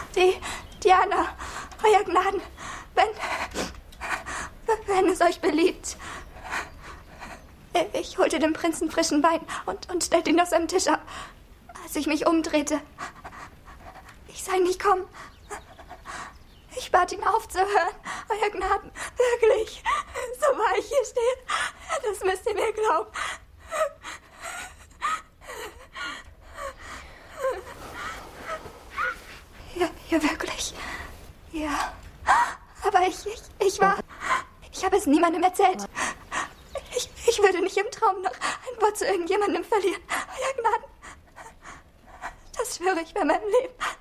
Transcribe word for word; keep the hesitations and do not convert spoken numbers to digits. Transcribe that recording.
Die Diana, Euer Gnaden, wenn, wenn es euch beliebt. Ich holte dem Prinzen frischen Wein und, und stellte ihn auf seinem Tisch ab. Als ich mich umdrehte, ich sah ihn nicht kommen. Ich bat ihn aufzuhören. Euer Gnaden, wirklich, so wahr ich hier stehe, das müsst ihr mir glauben. Ja, ja, wirklich. Ja, aber ich, ich, ich war... Ich habe es niemandem erzählt. Ich, ich würde nicht im Traum noch ein Wort zu irgendjemandem verlieren. Euer Gnaden, das schwöre ich bei meinem Leben.